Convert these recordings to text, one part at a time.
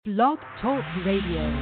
Blog Talk Radio.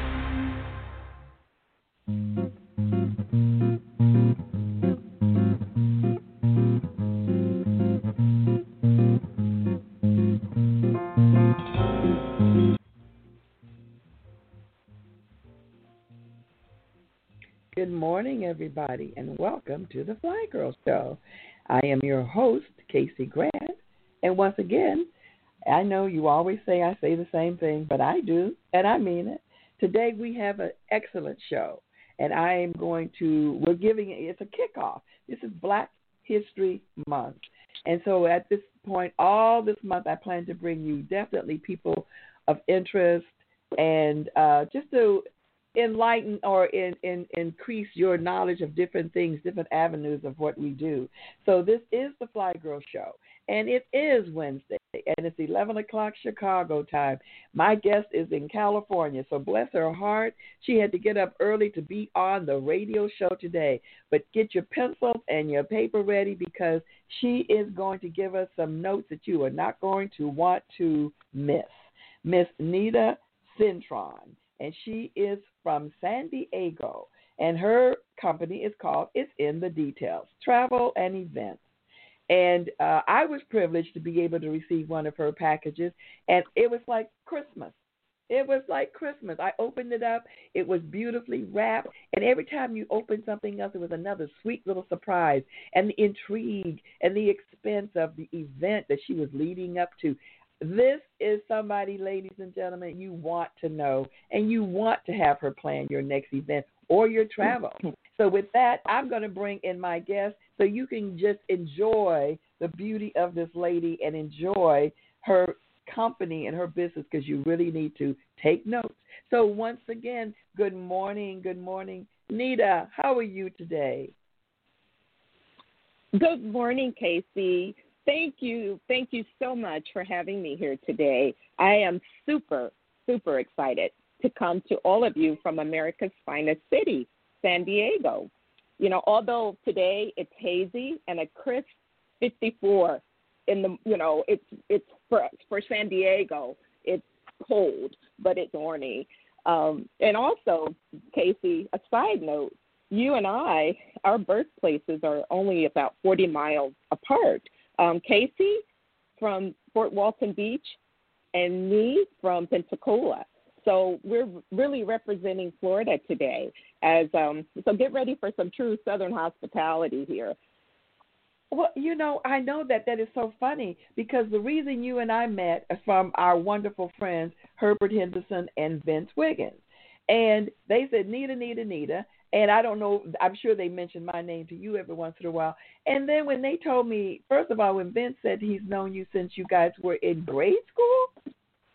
Good morning, everybody, and welcome to the Fly Girl Show. I am your host, Casey Grant, and once again, I know you always say I say the same thing, but I do, and I mean it. Today we have an excellent show, and we're giving it's a kickoff. This is Black History Month, and so at this point, all this month, I plan to bring you definitely people of interest and just to enlighten or increase your knowledge of different things, different avenues of what we do. So this is the Fly Girl Show, and it is Wednesday, and it's 11 o'clock Chicago time. My guest is in California, so bless her heart. She had to get up early to be on the radio show today. But get your pencils and your paper ready because she is going to give us some notes that you are not going to want to miss. Miss Nita Cintron, and she is from San Diego, and her company is called It's in the Details, Travel and Events. And I was privileged to be able to receive one of her packages, and it was like Christmas. It was like Christmas. I opened it up. It was beautifully wrapped, and every time you opened something else, it was another sweet little surprise, and the intrigue and the expense of the event that she was leading up to. This is somebody, ladies and gentlemen, you want to know, and you want to have her plan your next event or your travel. So with that, I'm going to bring in my guest so you can just enjoy the beauty of this lady and enjoy her company and her business because you really need to take notes. So once again, good morning. Good morning. Nita, how are you today? Good morning, Casey. Thank you. Thank you so much for having me here today. I am super, super excited to come to all of you from America's finest city, San Diego. You know, although today it's hazy and a crisp 54 in the, it's for San Diego, it's cold, but it's orny. And also, Casey, a side note, you and I, our birthplaces are only about 40 miles apart. Casey from Fort Walton Beach and me from Pensacola. So we're really representing Florida today. So get ready for some true Southern hospitality here. Well, I know that is so funny because the reason you and I met is from our wonderful friends, Herbert Henderson and Vince Wiggins. And they said, Nita. And I don't know, I'm sure they mentioned my name to you every once in a while. And then when they told me, first of all, when Vince said he's known you since you guys were in grade school.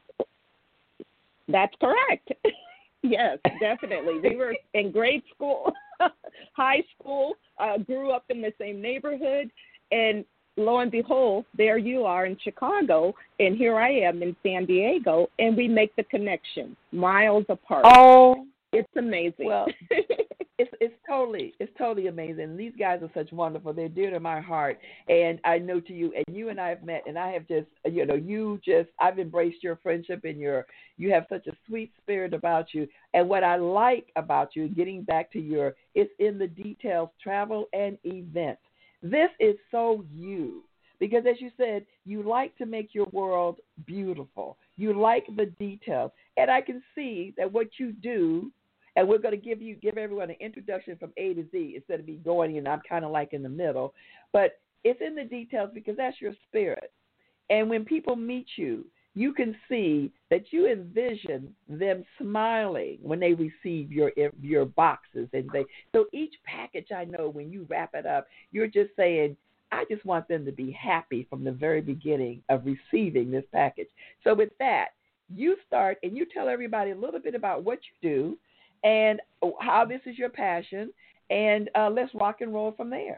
That's correct. Yes, definitely. We were in grade school, high school, grew up in the same neighborhood, and lo and behold, there you are in Chicago, and here I am in San Diego, and we make the connection miles apart. Oh, it's amazing. Well, it's totally amazing. These guys are such wonderful. They're dear to my heart, and I know to you, and you and I have met, and I have just, I've embraced your friendship, and you have such a sweet spirit about you. And what I like about you, getting back to it's in the details, travel and events. This is so you, because as you said, you like to make your world beautiful. You like the details, and I can see that what you do. And we're going to give everyone an introduction from A to Z instead of me going, and I'm kind of like in the middle. But it's in the details because that's your spirit. And when people meet you, you can see that you envision them smiling when they receive your boxes. So each package, I know when you wrap it up, you're just saying, I just want them to be happy from the very beginning of receiving this package. So with that, you start and you tell everybody a little bit about what you do, and how this is your passion, and let's rock and roll from there.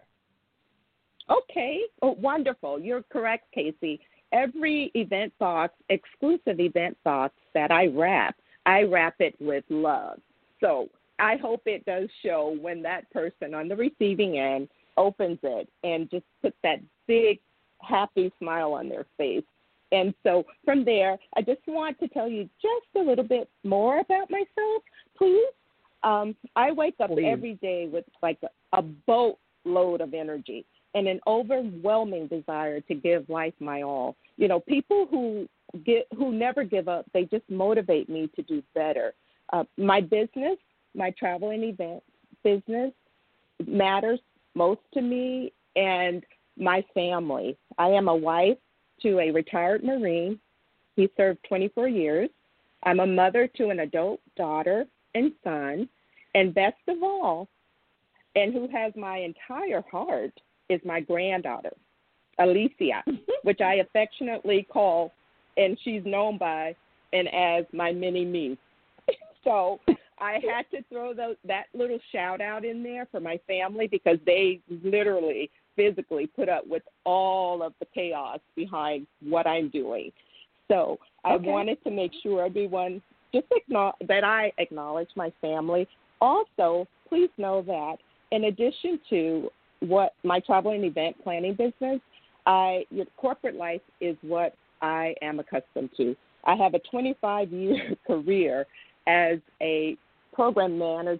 Okay. Oh, wonderful. You're correct, Casey. Every event box, exclusive event box that I wrap it with love. So I hope it does show when that person on the receiving end opens it and just puts that big, happy smile on their face. And so from there, I just want to tell you just a little bit more about myself, please. I wake up every day with like a boatload of energy and an overwhelming desire to give life my all. You know, people who never give up, they just motivate me to do better. My business, my travel and event business matters most to me, and my family. I am a wife to a retired Marine. He served 24 years. I'm a mother to an adult daughter and son. And best of all, and who has my entire heart, is my granddaughter, Alicia, which I affectionately call, and she's known by and as my mini-me. So I had to throw that little shout-out in there for my family because they literally, physically put up with all of the chaos behind what I'm doing. So I wanted to make sure everyone just that I acknowledge my family. Also, please know that in addition to what my travel and event planning business, your corporate life is what I am accustomed to. I have a 25-year career as a program analyst,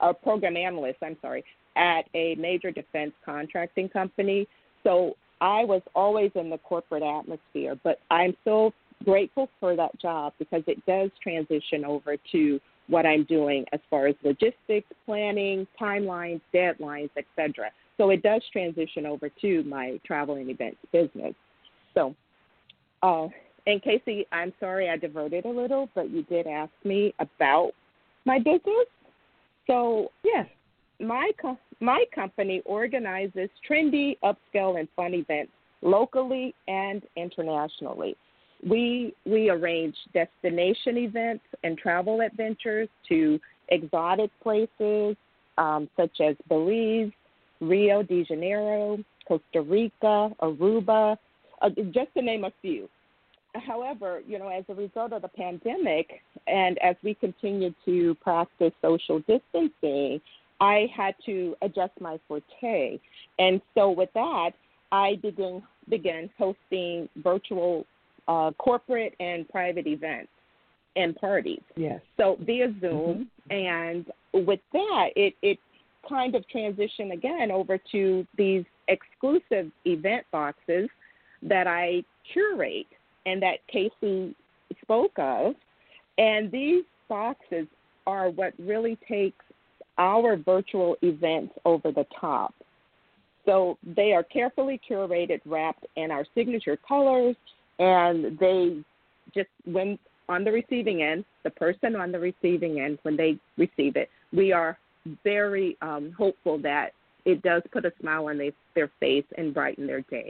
at a major defense contracting company. So I was always in the corporate atmosphere, but I'm so grateful for that job because it does transition over to what I'm doing as far as logistics, planning, timelines, deadlines, etc. So it does transition over to my travel and events business. So, and Casey, I'm sorry I diverted a little, but you did ask me about my business. So yes, my company organizes trendy, upscale, and fun events locally and internationally. We arrange destination events and travel adventures to exotic places such as Belize, Rio de Janeiro, Costa Rica, Aruba, just to name a few. However, you know, as a result of the pandemic and as we continue to practice social distancing, I had to adjust my forte. And so with that, I began hosting virtual corporate and private events and parties. Yes. So via Zoom. Mm-hmm. And with that, it kind of transitioned again over to these exclusive event boxes that I curate and that Casey spoke of. And these boxes are what really takes our virtual events over the top. So they are carefully curated, wrapped in our signature colors, and they just, when on the receiving end, the person on the receiving end, when they receive it, we are very hopeful that it does put a smile on their face and brighten their day.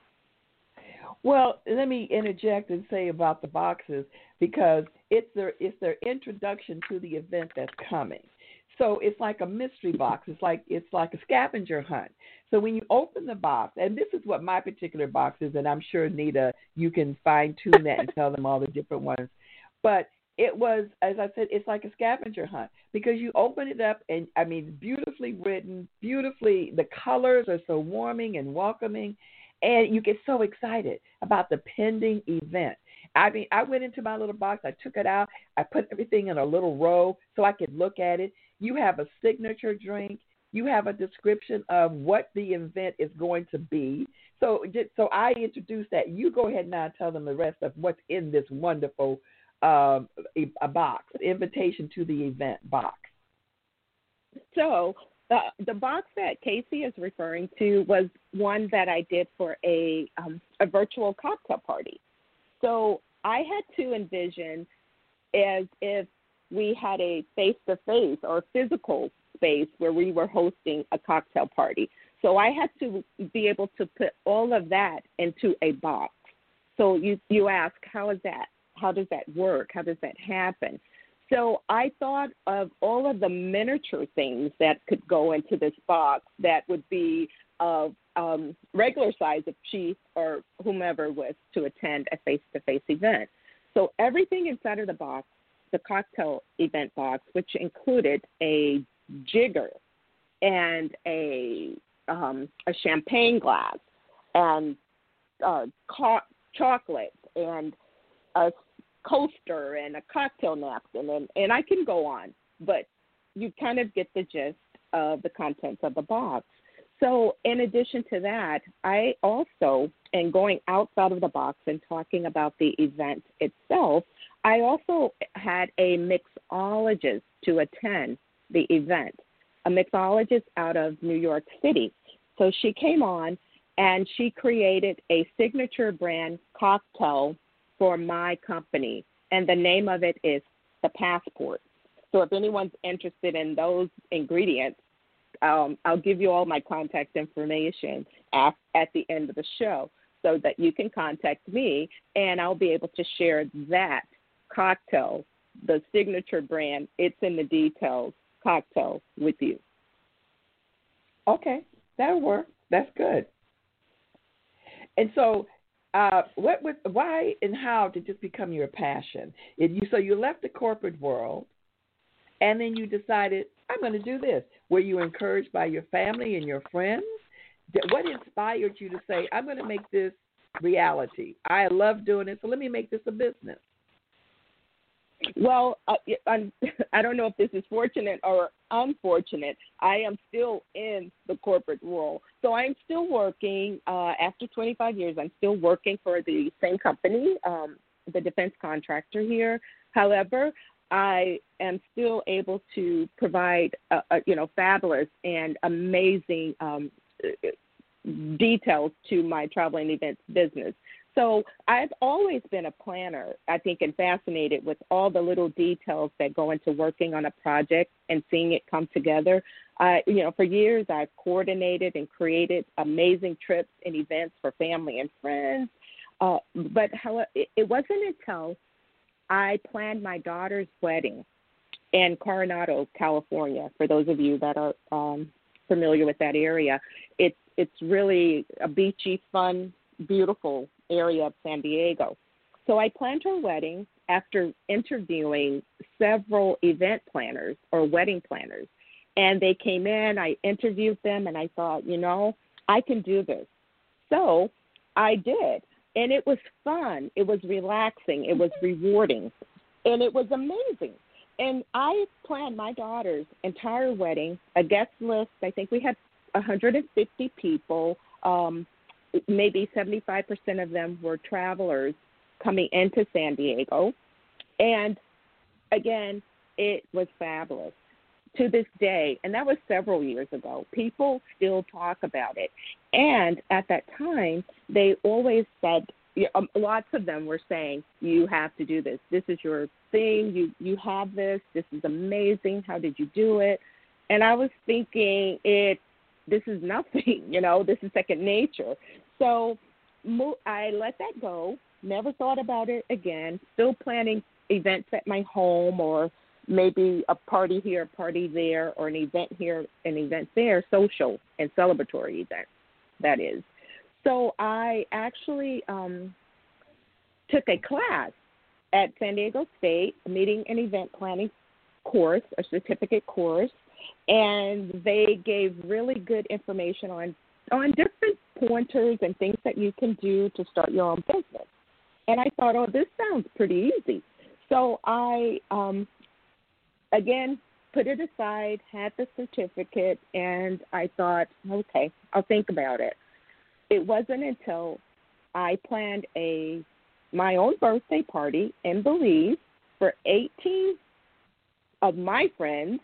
Well, let me interject and say about the boxes because it's their introduction to the event that's coming. So it's like a mystery box. It's like a scavenger hunt. So when you open the box, and this is what my particular box is, and I'm sure, Nita, you can fine-tune that and tell them all the different ones. But it was, as I said, it's like a scavenger hunt because you open it up and, I mean, beautifully written, the colors are so warming and welcoming, and you get so excited about the pending event. I mean, I went into my little box, I took it out, I put everything in a little row so I could look at it. You have a signature drink. You have a description of what the event is going to be. So I introduced that. You go ahead now and tell them the rest of what's in this wonderful a box, invitation to the event box. So the box that Casey is referring to was one that I did for a virtual cocktail party. So I had to envision as if we had a face-to-face or physical space where we were hosting a cocktail party. So I had to be able to put all of that into a box. So you ask, how is that? How does that work? How does that happen? So I thought of all of the miniature things that could go into this box that would be of regular size if she or whomever was to attend a face-to-face event. So everything inside of the box, the cocktail event box, which included a jigger and a champagne glass and chocolates and a coaster and a cocktail napkin, and I can go on, but you kind of get the gist of the contents of the box. So in addition to that, I also, and going outside of the box and talking about the event itself, I also had a mixologist to attend the event, a mixologist out of New York City. So she came on and she created a signature brand cocktail for my company, and the name of it is the Passport. So if anyone's interested in those ingredients, I'll give you all my contact information at the end of the show so that you can contact me, and I'll be able to share that cocktail, the signature brand, it's in the details cocktail with you. Okay, that'll work. That's good. And so, why and how did this become your passion? So you left the corporate world, and then you decided, I'm going to do this. Were you encouraged by your family and your friends? What inspired you to say, I'm going to make this reality? I love doing it, so let me make this a business. Well, I don't know if this is fortunate or unfortunate. I am still in the corporate world. So I'm still working. After 25 years, I'm still working for the same company, the defense contractor here. However, I am still able to provide, fabulous and amazing details to my traveling events business. So I've always been a planner, I think, and fascinated with all the little details that go into working on a project and seeing it come together. For years, I've coordinated and created amazing trips and events for family and friends. But it wasn't until I planned my daughter's wedding in Coronado, California. For those of you that are familiar with that area, it's really a beachy, fun, beautiful area of San Diego. So I planned her wedding after interviewing several event planners or wedding planners. And they came in, I interviewed them, and I thought, I can do this. So I did. And it was fun. It was relaxing. It was rewarding. And it was amazing. And I planned my daughter's entire wedding, a guest list. I think we had 150 people. Maybe 75% of them were travelers coming into San Diego. And again, it was fabulous. To this day, and that was several years ago, people still talk about it. And at that time, they always said, lots of them were saying, you have to do this. This is your thing. You have this. This is amazing. How did you do it? And I was thinking, this is nothing, this is second nature. So I let that go, never thought about it again, still planning events at my home or maybe a party here, a party there, or an event here, an event there, social and celebratory events, that is. So I actually took a class at San Diego State, a meeting and event planning course, a certificate course, and they gave really good information on different pointers and things that you can do to start your own business. And I thought, this sounds pretty easy. So I, again, put it aside, had the certificate, and I thought, okay, I'll think about it. It wasn't until I planned my own birthday party in Belize for 18 of my friends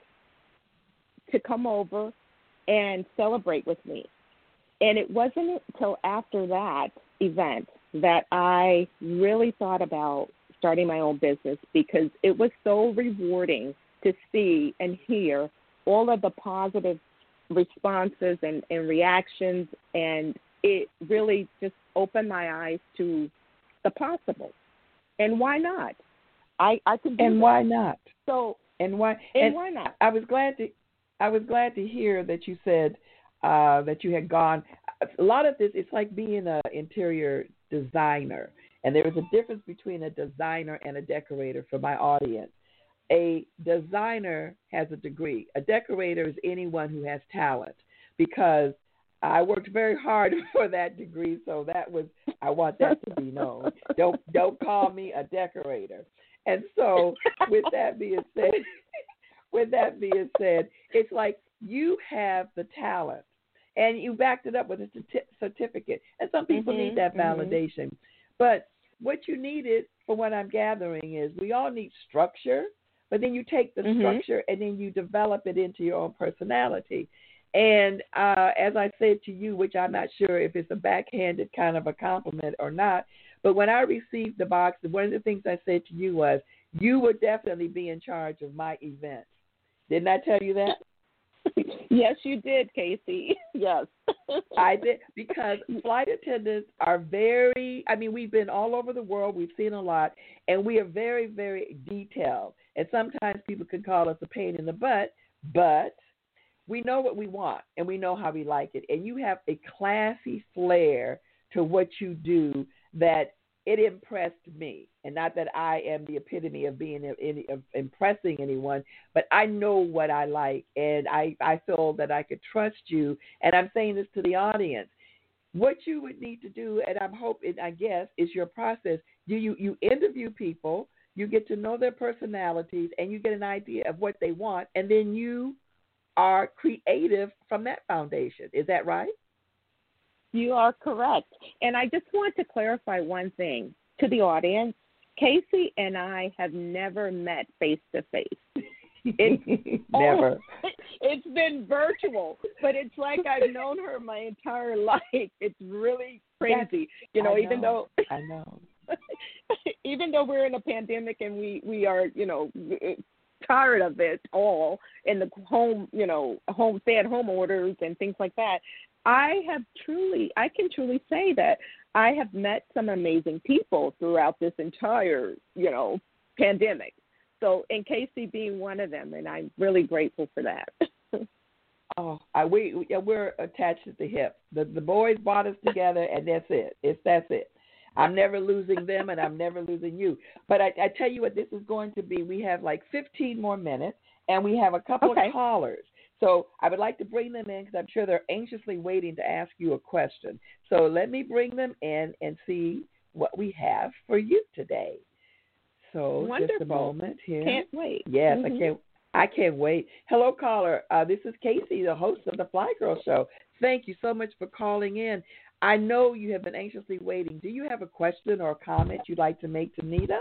to come over and celebrate with me. And it wasn't until after that event that I really thought about starting my own business, because it was so rewarding to see and hear all of the positive responses and reactions, and it really just opened my eyes to the possible. And why not? I could do And that. why not? So and why not? I was glad to hear that you said that you had gone. A lot of this, it's like being an interior designer, and there is a difference between a designer and a decorator for my audience. A designer has a degree. A decorator is anyone who has talent, because I worked very hard for that degree, so I want that to be known. Don't call me a decorator. And so, with that being said, it's like you have the talent, and you backed it up with a certificate. And some people need that validation, but what you needed, from what I'm gathering, is we all need structure, but then you take the structure and then you develop it into your own personality. And as I said to you, which I'm not sure if it's a backhanded kind of a compliment or not, but when I received the box, one of the things I said to you was, you would definitely be in charge of my events. Didn't I tell you that? Yes, you did, Casey. Yes. I did, because flight attendants are we've been all over the world. We've seen a lot, and we are very, very detailed. And sometimes people can call us a pain in the butt, but we know what we want, and we know how we like it. And you have a classy flair to what you do that it impressed me. And not that I am the epitome of of impressing anyone, but I know what I like, and I feel that I could trust you. And I'm saying this to the audience. What you would need to do, and I'm hoping, I guess, is your process. You interview people, you get to know their personalities, and you get an idea of what they want, and then you are creative from that foundation. Is that right? You are correct. And I just want to clarify one thing to the audience. Casey and I have never met face to face. Never. It's been virtual, but it's like I've known her my entire life. It's really crazy. Even though I know. Even though we're in a pandemic and we are, tired of it all in the home, stay-at-home orders and things like that, I can truly say that I have met some amazing people throughout this entire, pandemic. So, and Casey being one of them, and I'm really grateful for that. We're attached at the hip. The boys brought us together, and that's it. That's it. I'm never losing them, and I'm never losing you. But I tell you what, this is going to be. We have like 15 more minutes, and we have a couple of callers. So I would like to bring them in because I'm sure they're anxiously waiting to ask you a question. So let me bring them in and see what we have for you today. So wonderful. Just a moment here. Can't wait. Yes, I can't wait. Hello, caller. This is Casey, the host of the Fly Girl Show. Thank you so much for calling in. I know you have been anxiously waiting. Do you have a question or a comment you'd like to make to Nita?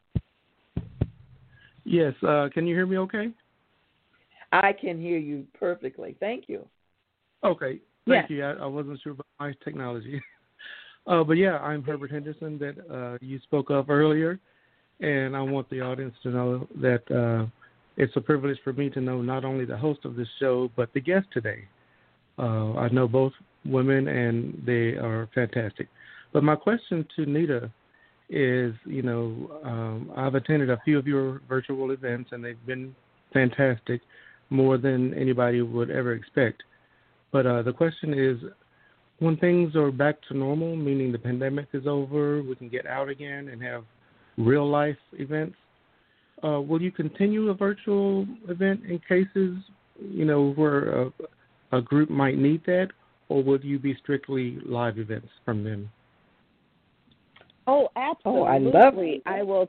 Yes. Can you hear me okay? I can hear you perfectly. Thank you. Okay. Thank you. I wasn't sure about my technology. But, yeah, I'm Herbert Henderson that you spoke of earlier, and I want the audience to know that it's a privilege for me to know not only the host of this show but the guest today. I know both women, and they are fantastic. But my question to Nita is, I've attended a few of your virtual events, and they've been fantastic, more than anybody would ever expect. But the question is, when things are back to normal, meaning the pandemic is over, we can get out again and have real-life events, will you continue a virtual event in cases, where a group might need that, or would you be strictly live events from them? Oh, absolutely. Oh, I love it. I will.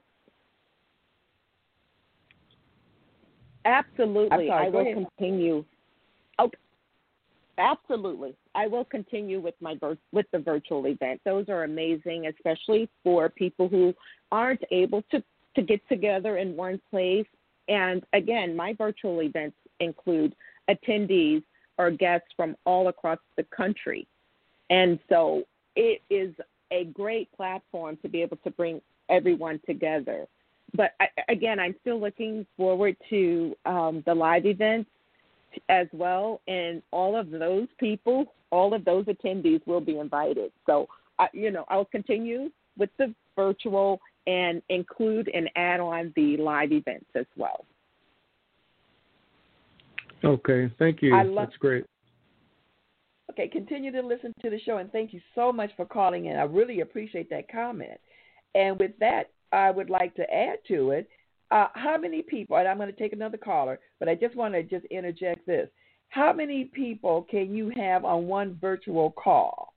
Absolutely. I will continue. Oh, absolutely. I will continue with the virtual event. Those are amazing, especially for people who aren't able to get together in one place. And again, my virtual events include attendees or guests from all across the country. And so it is a great platform to be able to bring everyone together. But again, I'm still looking forward to the live events as well. And all of those people, all of those attendees will be invited. So, I'll continue with the virtual and include and add on the live events as well. Okay, thank you. That's great. Okay, continue to listen to the show, and thank you so much for calling in. I really appreciate that comment. And with that, I would like to add to it, how many people, and I'm going to take another caller, but I just want to interject this. how many people can you have on one virtual call?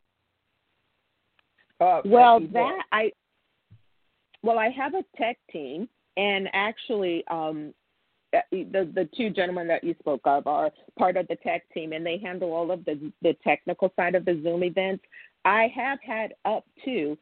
Well, I have a tech team, and actually, the two gentlemen that you spoke of are part of the tech team, and they handle all of the technical side of the Zoom events. I have had up to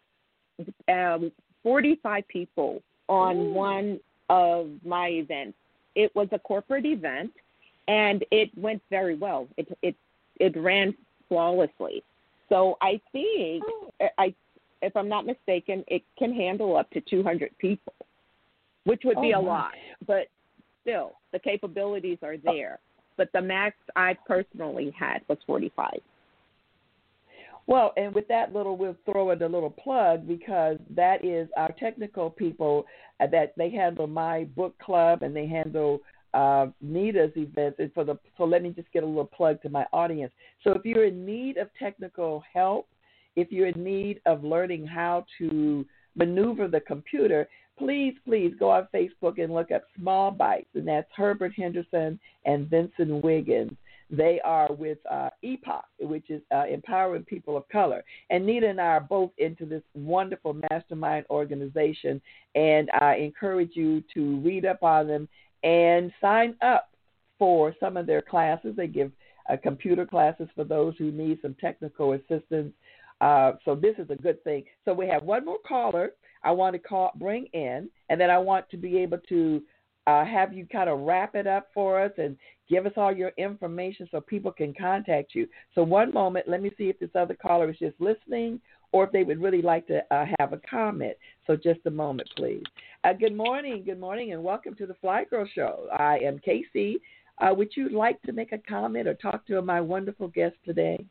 45 people on one of my events. It was a corporate event, and it went very well. It ran flawlessly. So I think, if I'm not mistaken, it can handle up to 200 people, which would be a lot. But still, the capabilities are there. But the max I personally had was 45. Well, and with that we'll throw in a little plug, because that is our technical people that they handle my book club, and they handle Nita's events. And so let me just get a little plug to my audience. So if you're in need of technical help, if you're in need of learning how to maneuver the computer, please go on Facebook and look up Small Bites, and that's Herbert Henderson and Vincent Wiggins. They are with EPOC, which is Empowering People of Color. And Nita and I are both into this wonderful mastermind organization, and I encourage you to read up on them and sign up for some of their classes. They give computer classes for those who need some technical assistance. So this is a good thing. So we have one more caller I want to bring in, and then I want to be able to have you kind of wrap it up for us and give us all your information so people can contact you. So one moment, let me see if this other caller is just listening or if they would really like to have a comment. So just a moment, please. Good morning, and welcome to the Fly Girl Show. I am Casey. Would you like to make a comment or talk to my wonderful guest today?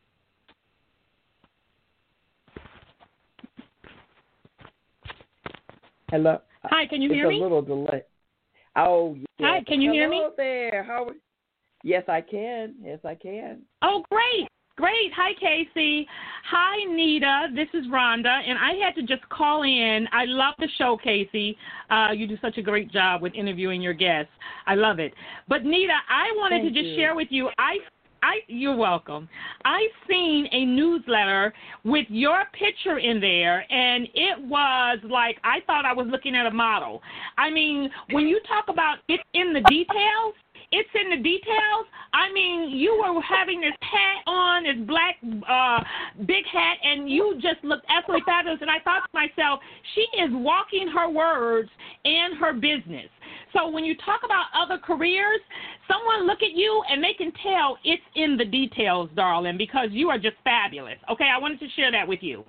Hello. Hi, can you hear me? It's a little delay. Oh, yes. Hi, can you hear me? Hello there. Yes, I can. Oh, great. Hi, Casey. Hi, Nita. This is Rhonda, and I had to just call in. I love the show, Casey. You do such a great job with interviewing your guests. I love it. But, Nita, I wanted to just share with you, you're welcome. I've seen a newsletter with your picture in there, and it was like I thought I was looking at a model. I mean, when you talk about it's in the details, it's in the details. I mean, you were having this hat on, this black big hat, and you just looked absolutely fabulous. And I thought to myself, she is walking her words and her business. So when you talk about other careers, someone look at you and they can tell it's in the details, darling, because you are just fabulous. Okay, I wanted to share that with you.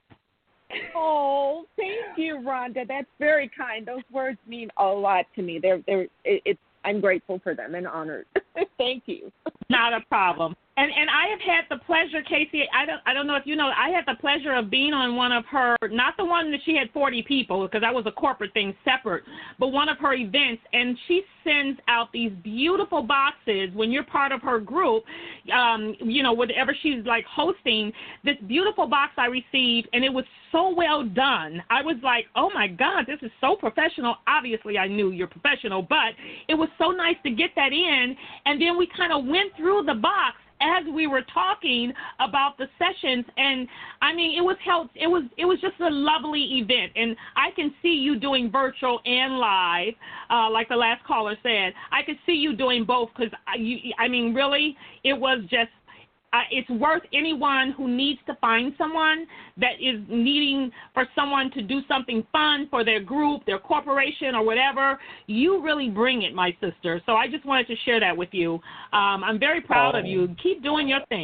Oh, thank you, Rhonda. That's very kind. Those words mean a lot to me. I'm grateful for them and honored. Thank you. Not a problem. And I have had the pleasure, Casey, I don't know if you know, I had the pleasure of being on one of her, not the one that she had 40 people, because that was a corporate thing separate, but one of her events, and she sends out these beautiful boxes when you're part of her group, whatever she's like hosting, this beautiful box I received, and it was so well done. I was like, oh my God, this is so professional. Obviously, I knew you're professional, but it was so nice to get that in, and then we kind of went through the box as we were talking about the sessions, and I mean, it was just a lovely event, and I can see you doing virtual and live, like the last caller said. I could see you doing both, because really, it was just. It's worth anyone who needs to find someone that is needing for someone to do something fun for their group, their corporation, or whatever. You really bring it, my sister. So I just wanted to share that with you. I'm very proud of you. Keep doing your thing.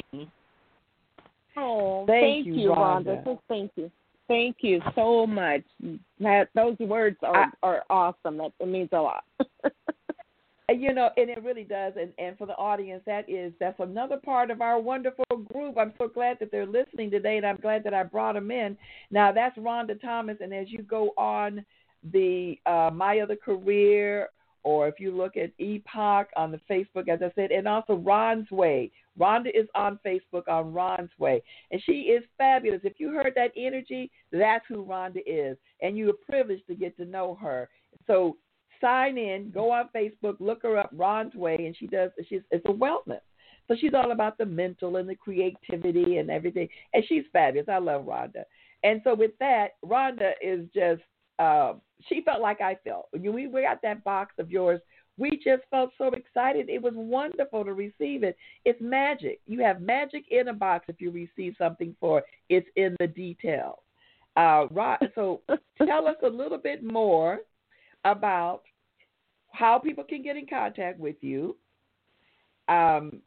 Oh, thank you, Rhonda. Thank you. Thank you so much. Those words are awesome. It means a lot. And it really does. And for the audience, that's another part of our wonderful group. I'm so glad that they're listening today, and I'm glad that I brought them in. Now, that's Rhonda Thomas, and as you go on the My Other Career, or if you look at EPOC on the Facebook, as I said, and also Ron's Way. Rhonda is on Facebook on Ron's Way, and she is fabulous. If you heard that energy, that's who Rhonda is, and you're privileged to get to know her. So sign in, go on Facebook, look her up, Ron's Way, and it's a wellness. So she's all about the mental and the creativity and everything. And she's fabulous. I love Rhonda. And so with that, Rhonda is just, she felt like I felt. When we got that box of yours, we just felt so excited. It was wonderful to receive it. It's magic. You have magic in a box if you receive something for it. It's in the details. So tell us a little bit more about how people can get in contact with you. And,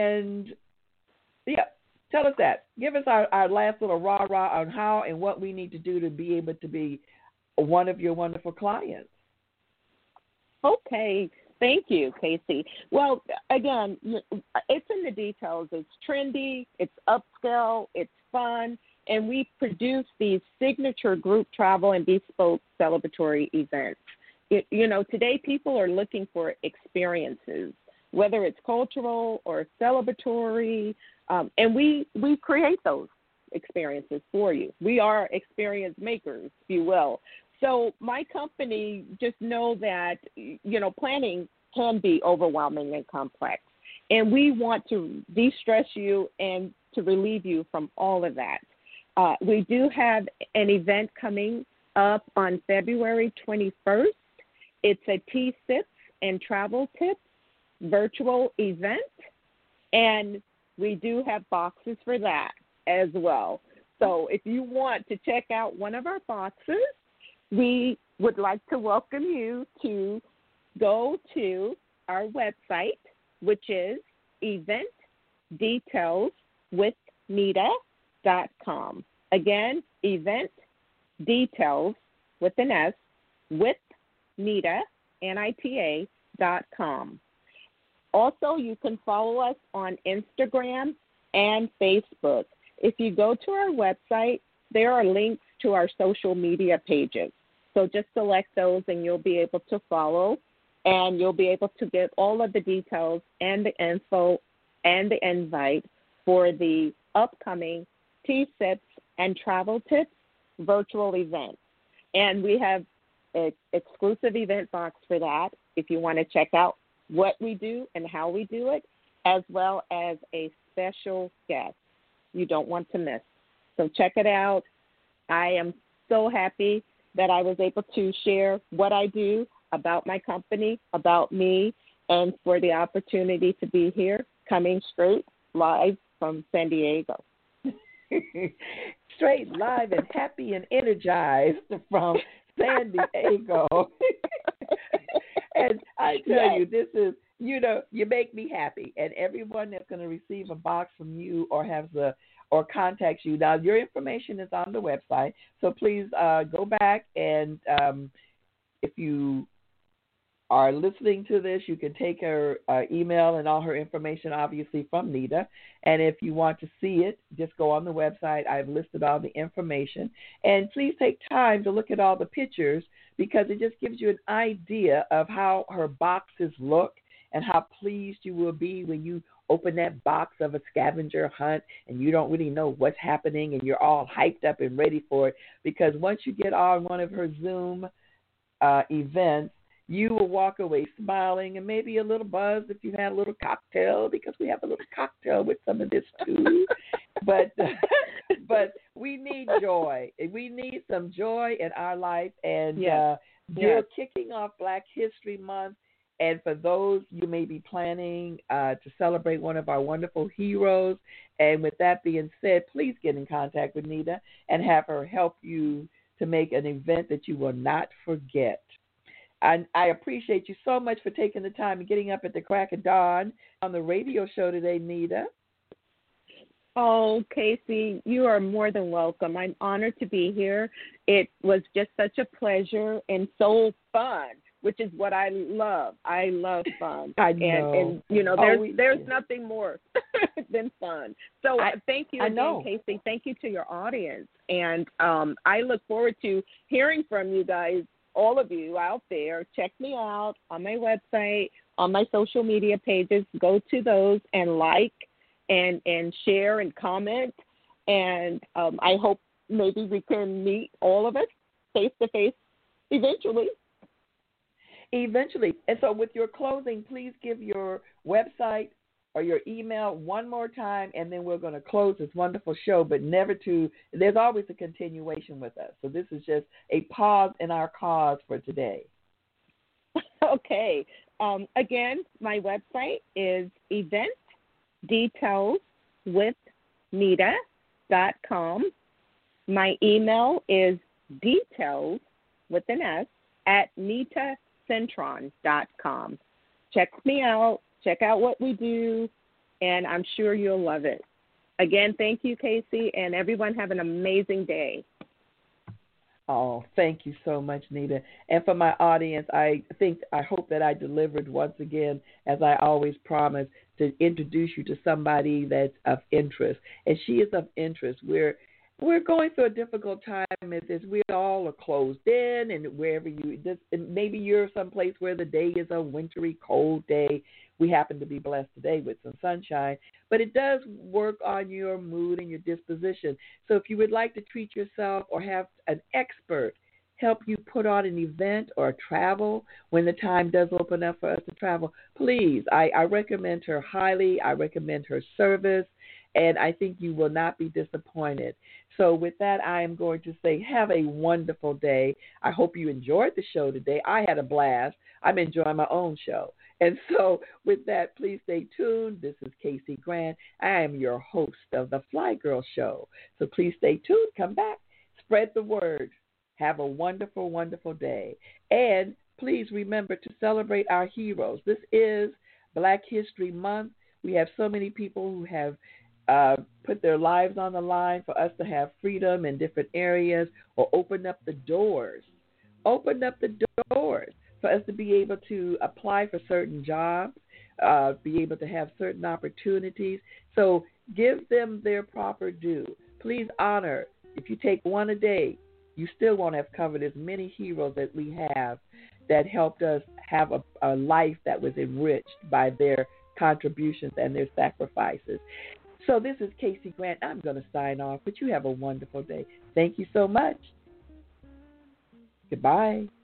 yeah, tell us that. Give us our last little rah-rah on how and what we need to do to be able to be one of your wonderful clients. Okay. Thank you, Casey. Well, again, it's in the details. It's trendy, it's upscale, it's fun, and we produce these signature group travel and bespoke celebratory events. Today people are looking for experiences, whether it's cultural or celebratory, and we create those experiences for you. We are experience makers, if you will. So my company, just know that, planning can be overwhelming and complex. And we want to de-stress you and to relieve you from all of that. We do have an event coming up on February 21st. It's a tea sips and travel tips virtual event. And we do have boxes for that as well. So if you want to check out one of our boxes, we would like to welcome you to go to our website, which is eventdetailswithnita.com. Again, eventdetails with an S, with Nita, NITA.com. Also, you can follow us on Instagram and Facebook. If you go to our website, there are links to our social media pages. So just select those and you'll be able to follow, and you'll be able to get all of the details and the info and the invite for the upcoming Tea Sips and Travel Tips virtual event. And we have an exclusive event box for that if you want to check out what we do and how we do it, as well as a special guest you don't want to miss. So check it out. I am so happy that I was able to share what I do, about my company, about me, and for the opportunity to be here, coming straight live from San Diego. Straight live and happy and energized from San Diego. And I tell you, this is, you make me happy. And everyone that's going to receive a box from you or contacts you. Now, your information is on the website, so please go back and if you are listening to this, you can take her email and all her information, obviously, from Nita. And if you want to see it, just go on the website. I've listed all the information. And please take time to look at all the pictures, because it just gives you an idea of how her boxes look and how pleased you will be when you open that box of a scavenger hunt and you don't really know what's happening and you're all hyped up and ready for it. Because once you get on one of her Zoom events, you will walk away smiling and maybe a little buzzed if you had a little cocktail, because we have a little cocktail with some of this too. But we need joy. We need some joy in our life. And you're kicking off Black History Month. And for those, you may be planning to celebrate one of our wonderful heroes. And with that being said, please get in contact with Nita and have her help you to make an event that you will not forget. And I appreciate you so much for taking the time and getting up at the crack of dawn on the radio show today, Nita. Oh, Casey, you are more than welcome. I'm honored to be here. It was just such a pleasure and so fun, which is what I love. I love fun. I know. And there's nothing more than fun. So thank you again, Casey. Thank you to your audience. And I look forward to hearing from you guys, all of you out there. Check me out on my website, on my social media pages. Go to those and like and share and comment. And I hope maybe we can meet, all of us, face-to-face eventually. Eventually. And so with your closing, please give your website, or your email one more time, and then we're going to close this wonderful show, but never to, there's always a continuation with us. So this is just a pause in our cause for today. Okay. Again, my website is eventdetailswithnita.com. My email is details with an S at nitacentron.com. Check me out. Check out what we do, and I'm sure you'll love it. Again, thank you, Casey, and everyone have an amazing day. Oh, thank you so much, Nita. And for my audience, I hope that I delivered once again, as I always promise, to introduce you to somebody that's of interest. And she is of interest. We're going through a difficult time as we all are closed in, and wherever maybe you're someplace where the day is a wintry, cold day. We happen to be blessed today with some sunshine, but it does work on your mood and your disposition. So if you would like to treat yourself or have an expert help you put on an event or travel when the time does open up for us to travel, please, I recommend her highly. I recommend her service, and I think you will not be disappointed. So with that, I am going to say have a wonderful day. I hope you enjoyed the show today. I had a blast. I'm enjoying my own show. And so with that, please stay tuned. This is Casey Grant. I am your host of the Fly Girl Show. So please stay tuned. Come back. Spread the word. Have a wonderful, wonderful day. And please remember to celebrate our heroes. This is Black History Month. We have so many people who have put their lives on the line for us to have freedom in different areas, or open up the doors. Open up the doors for us to be able to apply for certain jobs, be able to have certain opportunities. So give them their proper due. Please honor. If you take one a day, you still won't have covered as many heroes that we have that helped us have a life that was enriched by their contributions and their sacrifices. So this is Casey Grant. I'm going to sign off, but you have a wonderful day. Thank you so much. Goodbye.